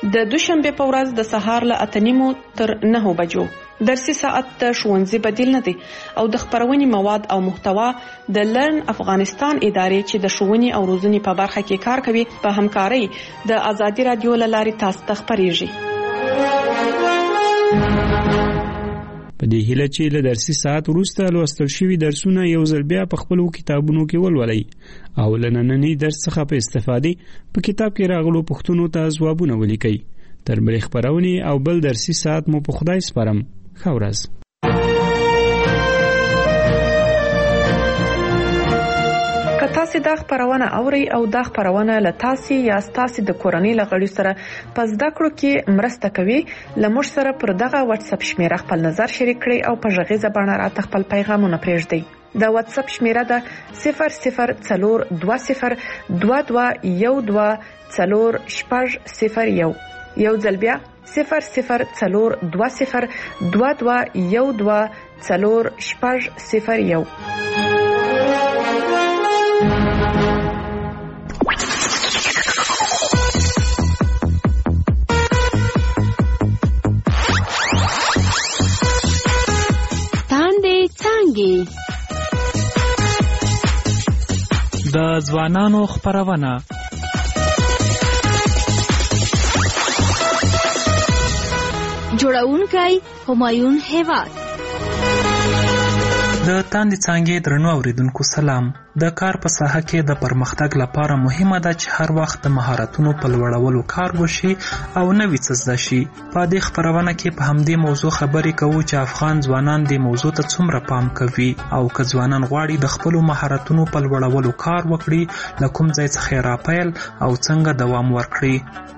د دوشنبه په ورځ د سهار له 8:30 تر 9 بجو. درسي ساعت د ښوونځي بدیل نه دی او د خبرونې مواد او محتوا د لرن افغانستان ادارې چې د ښوونې او روزنې په برخه کې کار کوي په همکارۍ د ازادي رادیو له لارې تاسو ته خبرېږي. په دې هیله چې له درسي ساعت وروسته لوستل شوي درسونه یو ځل بیا په خپلو کتابونو کې ولولئ او له ننني درس څخه په استفادې په کتاب کې راغلو پوښتنو ته ځوابونه ولیکئ. تر بلې خپرونې او بل درسي ساعت مو په خدای سپارم. ښه ورځ. که تاسو دا خبرونه اورئ او دا خبرونه له تاسو یا تاسو د کورنۍ لغړي سره په زده کړو کې مرسته کوي، لمر سره پر دغه واتس اپ شمیره خپل نظر شریک کړئ او په ژغې زبانه راته خپل پیغامونه پرېږدئ. دا واتس اپ شمیره ده 004212124001. یو ځل بیا 004212124001. تاندې څانګې د ځوانانو خبرونه. جوړونکی همایون هیواد. د تاندې څانګې درنو اوریدونکو سلام. د کار په ساحه کې د پرمختګ لپاره مهمه ده چې هر وخت د مهارتونو په لوړولو کار وشي او نوي څه زده شي. په دې خبرونه کې په همدې موضوع خبرې کوو چې افغان ځوانان دې موضوع ته څومره پام کوي او که ځوانان غواړي د خپلو مهارتونو په لوړولو کار وکړي، له کوم ځای څخه یې راپیل او څنګه دوام ورکړي.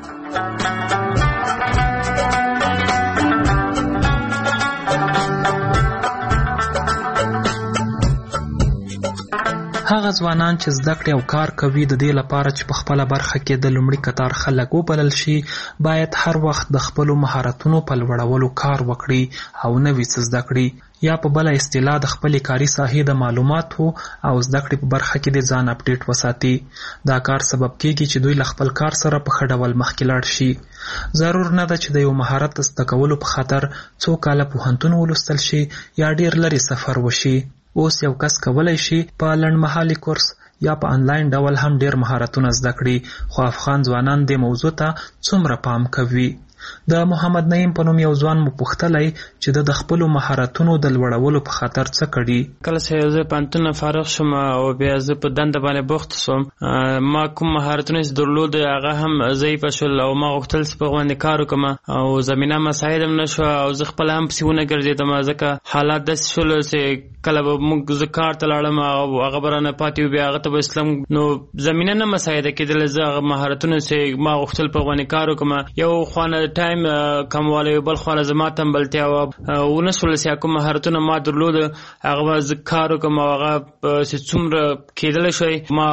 هغه ځوانان چې زده کړې او کار کوي د دې لپاره چې په خپله برخه کې د لومړي کتار خلک وبلل شي، باید هر وخت د خپلو مهارتونو په لوړولو کار وکړي او نوي څه زده کړي، یا په بله اصطلاح د خپلې کاري ساحې د معلوماتو او زده کړې په برخه کې د ځان اپډیټ وساتي. دا کار سبب کېږي چې دوی له خپل کار سره په ښه ډول مخکې لاړ شي. ضرور نه ده چې د یو مهارت د زده کولو په خاطر څو کاله پوهنتون ولوستل شي یا ډېر لرې سفر وشي. اوس یو کس کولی شي په لنډمهالي کورس یا په آنلاین ډول هم ډېر مهارتونه زده کړي، خو افغان ځوانان دې موضوع ته څومره پام کوي؟ د محمد نعیم په نوم یو ځوان مو پوښتلی چې د خپلو مهارتونو د لوړولو په خاطر څه کړي. کله چې زه پوهنتون فارغ شوم او بیا زه په دنده باندې بوخت شوم، ما کوم مهارتونه چې درلود هغه هم ضعیفه شول او ما غوښتل چې په باندې کار وکړم او زمینه مساعد هم نه شوه او زه خپله هم پسې ونه ګرځېدم، ځکه حالات داسې شول چې کله به موږ زه کار ته لاړم او هغه به رانه پاتې و، بیا هغه ته به اسلام نو زمینه نه مساعده کېدله. زه هغه مهارتونه چې ما غوښتل په باندې کار وکړم، یو خوانه ټایم کموالی، بل خوانه زما تنبلتیا ونه شول چې کوم مهارتونه ما درلود هغه به زه کار وکړم او هغه چې څومره کېدلی شوی ما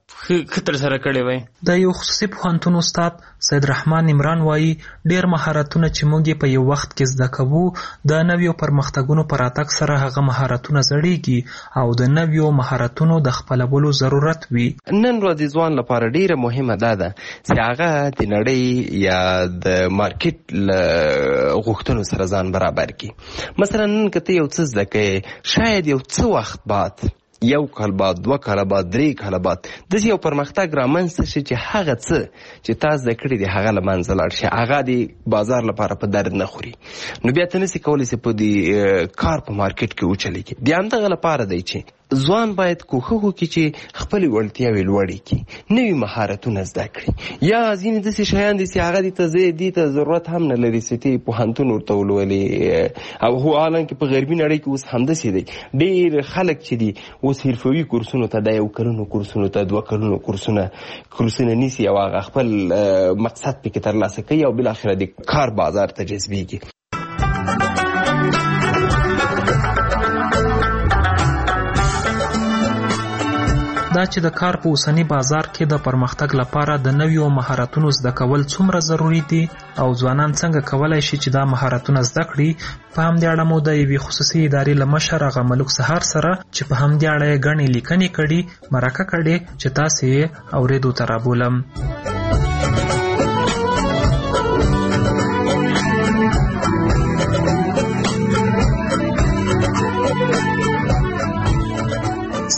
خطر سره کړی وای. د یو خصوصي پوهنتون استاد سید رحمان عمران وایي ډېر مهارتونه چې موږ په یو وخت کې زده کوو د نویو پرمختګونو په راتګ سره هغه مهارتونه زړېږي او د نویو مهارتونو د خپلولو ضرورت وي. نن ورځ د ځوان لپاره ډېره مهمه ده چې هغه د نړۍ یا د مارکیټ له غوښتنو سره ځان برابر کړي. مثلا نن که ته یو څه زده کوې، شاید یو څه وخت بعد، یو کال بعد، 2 کاله بعد، 3 کاله بعد داسې یو پرمختګ رامنځته شي چې هغه څه چې تا زده کړي دي هغه له منځه لاړ شي، هغه د بازار لپاره په درد نه خوري، نو بیا ته نسې کولی چې په دې کار په مارکیټ کې وچلېږي. د همدغه لپاره دی چې ځوان باید کوښښ وکړي چې خپلې وړتیاوې لوړې کړي، نوي مهارتونه زده کړي. یا ځینې داسې شیان دي چې هغه دې ته ضرورت هم نه لري چې ته پوهنتون ورته ولولې، او هو حالانکې په غربي نړۍ کې اوس همداسې دی. ډېر خلک چې دي اوس حرفوي کورسونو ته، د 1 کلونو کورسونو ته، 2 کلونو کورسونه نیسي او هغه خپل مقصد پکې ترلاسه کوي او بالاخره د کار بازار ته جذبېږي. دا چې د کار په اوسني بازار کې د پرمختګ لپاره د نویو مهارتونو زده کول څومره ضروری دي او ځوانان څنګه کولی شي چې دا مهارتونه زده کړي، په همدې اړه مو د یوې خصوصي ادارې له مشر هغه ملک سهار سره چې په همدې اړه یې ګڼې لیکنې کړي مرکه کړې چې تاسې یې اورېدو ته رابولم.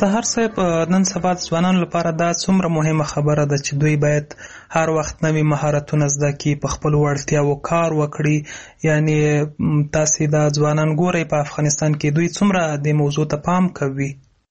سهار صاحب، نن سبا ځوانانو لپاره دا څومره مهمه خبره ده چې دوی باید هر وخت نوي مهارتونه زده کړي، په خپلو وړتیاوو کار وکړي. یعنی تاسې دا ځوانان ګورئ په افغانستان کې دوی څومره دې موضوع ته پام کوي؟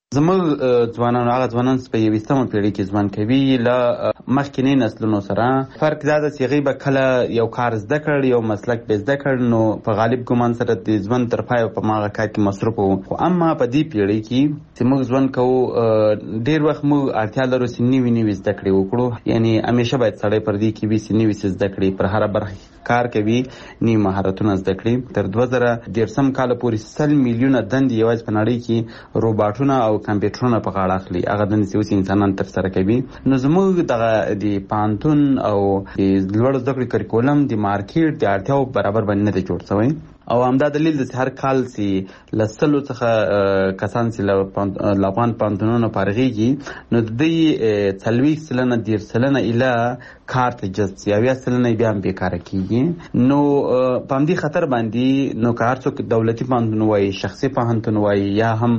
زموږ ځوانان هغه ځوانان په 21مه پیړۍ کې ژوند کوي له مخکینی نسلونو سره. فرق دا ده چې هغوی به کله یو کار زده کړ، یو مسلک به زده کړ، نو په غالب ګمان سره د ژوند تر پایه په هماغه کار کې مصروف وو. خو اما په دې پیړۍ کې چې موږ ژوند کوو، ډېر وخت موږ اړتیا لرو چې نوي زده کړې وکړو. یعنی همیشه باید سړی پر دې کې وي چې نوي څه زده کړي، پر هره برخه کار کوي، نوي مهارتونه زده کړي. تر 2013 کال پورې 100 میلیونه دندې یوازې په نړۍ کې روباټونه او کمپیوټرونه په غاړه اخلي. هغه دندې چې اوس انسانان ترسره کوي. نو زموږ دغه د پوهنتون او د لوړو زده کړو کریکولم د مارکیټ د اړتیاو برابر باندې نه دی جوړ شوی. او همدا دلیل دی چې هر کال چې له 100 څخه کسان چې له افغان پوهنتونونو فارغېږي، نو د دوی 40% 10% اله کار ته جذب شي، 80% بیا هم بېکاره کېږي. نو په همدې خطر باندې نو که هر څوک دولتي پوهنتون وایي، شخصي پوهنتون وایي، یا هم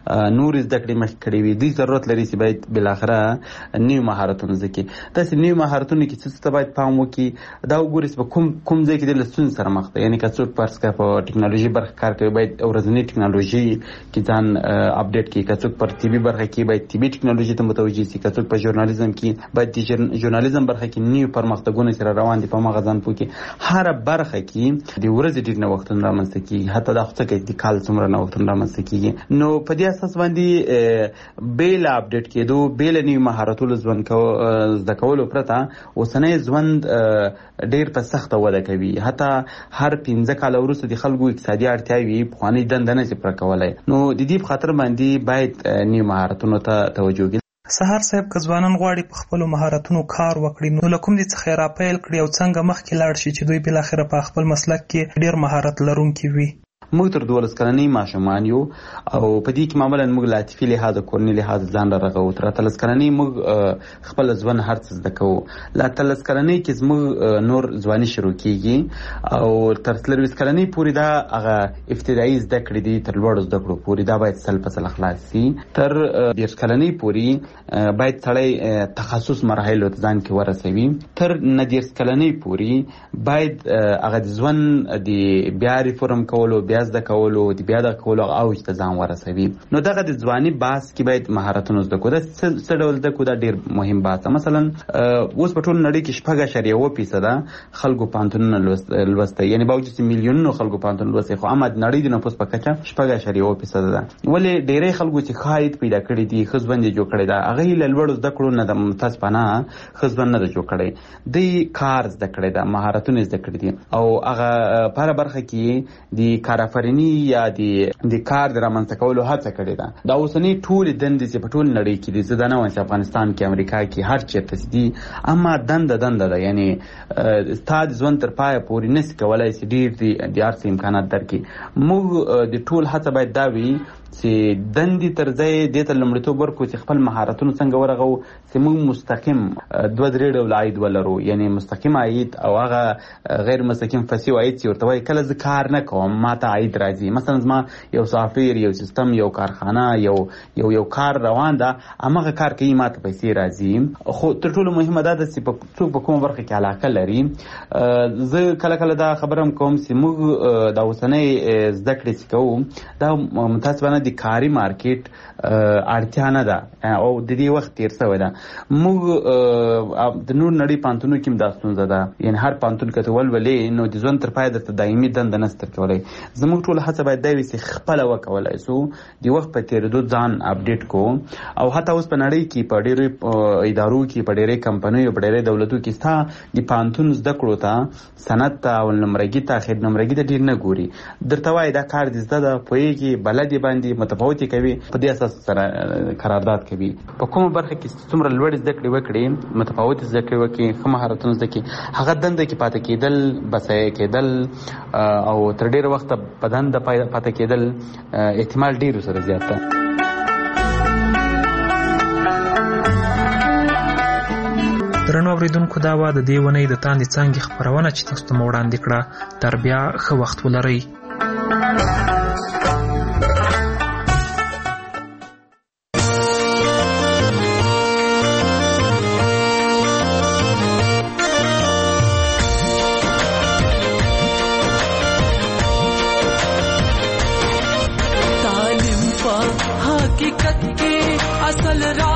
نور زده کړې مخکې کړې وي، دوی ضرورت لري چې باید بالاخره نوي مهارتونه زده کړي. داسې نوي مهارتونه کې څه ته باید پام وکړي، دا وګورئ چې په کوم ځای کې دی له ستونزې سره مخ دی. یعنې که څوک فرض کړه په ټکنالوژي برخه کار کوي، باید ورځنۍ ټکنالوژي کې ځان اپډیټ کړي. که څوک پر طبي برخه کې باید طبي ټکنالوژي ته متوجه شي. که څوک په ژورنالیزم کې باید د ژورنالیزم برخه کې نوي پرمختګونه سره روان دي، په هماغه ځان پوه کړي. هره برخه کې د ورځې ډېر نوښتونه رامنځته کېږي، حتی دا خو څه کوي د کال څومره نوښتونه رامنځته کېږي. نو په دې اساس باندې بې له اپډیټ کېدو، بې له نوي مهارتونو زده کولو پرته اوسنی ژوند ډېر په سخته وده کوي. حتی هر 15 کاله وروسته د خلکو اقتصادي اړتیاوې پخوانۍ دنده نه شي پوره کولی. نو د دې په خاطر باندې باید نوي مهارتونو ته توجه وکړي. سهار صاحب، که ځوانان غواړي په خپلو مهارتونو کار وکړي، نو له کوم دې څخه یې راپیل کړي او څنګه مخکې لاړ شي چې دوی بالاخره په خپل مسلک کې ډېر مهارت لرونکي وي؟ موږ تر 12 کلنۍ ماشومان یو، او په دې کې معمولا موږ له عاطفي لحاظه، کورني لحاظه ځان رغوو. تر 13 کلنۍ موږ خپل ژوند هر څه زده کوو. له 13 کلنۍ کې زموږ نور ځواني شروع کېږي، او تر 23 کلنۍ پورې دا هغه ابتدایي زده کړې دي، تر لوړو زده کړو پورې دا باید سل په سل خلاص شي. تر 30 کلنۍ پورې باید سړی تخصص مرحلو ته ځان کې ورسوي. تر 30 کلنۍ پورې باید هغه د ژوند د بیا ریفورم کولو، بیا زده کولو، د بیا د کولو اوج ته ځان ورسوي. نو دغه د ځواني بحث کې باید مهارتونه زده کړو. دا څه ډول زده کړو؟ دا ډېر مهم بحث ده. مثلا اوس په ټوله نړۍ کې 4.1% خلکو پوهنتونونه لوستی، یعنې باوجود چې میلیونونو خلکو پوهنتون لوستی، خو اما د نړۍ د نفوس په کچه 4.1% ده. ولې ډېری خلکو چې ښه عاید پیدا کړي دي، ښه ژوند یې جوړ کړی ده، هغوی له لوړو زده کړو نه د متاسفانه ښه ژوند نه ده جوړ کړی. دوی کار زده کړی ده، مهارتونه زده کړي دي، او هغه په هره برخه کې د کارآفریني یا د کار د رامنځته کولو هڅه کړې ده. دا اوسنۍ ټولې دندې چې په ټول نړۍ کې دي، زه دا نه وایم چې افغانستان کې، امریکا کې، هر چېرته دي، اما دنده ده. یعنې ستا د ژوند تر پایه پورې نسي کولی چې ډېر د هر څه امکانات درکړي. موږ د ټول هڅه باید دا وي چې دندې تر ځای دې ته لومړیتوب ورکړو چې خپل مهارتونه څنګه ورغو چې موږ مستقیم 2-3 ډول عاید ولرو. یعنې مستقیم عاید او هغه غیر مستقیم فسیو عاید چې ورته وایي کله زه کار نه کوم ما ته عاید راځي. مثلا زما یو سافټویر، یو سیستم، یو کارخانه، یو کار روان ده، هماغه کار کوي، ما ته پیسې راځي. خو تر ټولو مهمه دا ده چې څوک په کومه برخه کې علاقه لري. زه کله دا خبره هم کوم چې موږ د اوسنۍ زده کړې چې کوو، دا متاسفانه د کاري مارکیټ اړتیا نه ده، او د دې وخت تیر شوی ده. موږ د نور نړۍ پوهنتونو کې هم دا ستونزه ده. یعنې هر پوهنتون که ته ولولې، نو د ژوند تر پایه درته دایمي دنده نشته درکولی. زموږ ټوله هڅه باید دا وي چې خپله وکولی شو، د وخت په تېرېدو ځان اپډیټ کړو. او حتی اوس په نړۍ کې په ډېرو ادارو کې، په ډېرې کمپنیو، په ډېرې دولتو کې ستا د پوهنتون زده کړو ته، سند ته، اول نمرګي ته، اخر نمرګي ته ډېر نه ګوري. درته وایي دا کار دې زده ده، پوهېږي، بلد یې باندې متفاوتې کوي، په دې اساس سره قرارداد کوي. په کومه برخه کې څومره لوړې زده کړې وکړي، متفاوتې زده کړې وکړي، ښه مهارتونه زده کړي، هغه دنده کې پاتې کېدل، بسایه کېدل، او تر ډېره وخته په دنده پاتې کېدل احتمال ډېر سره زیات ده. درنو اوریدونکو، دا وه د دې اونۍ د تاندې څانګې خپرونه چې تاسو ته مو وړاندې کړه. تر بیا ښه وخت ولرئ. فصل را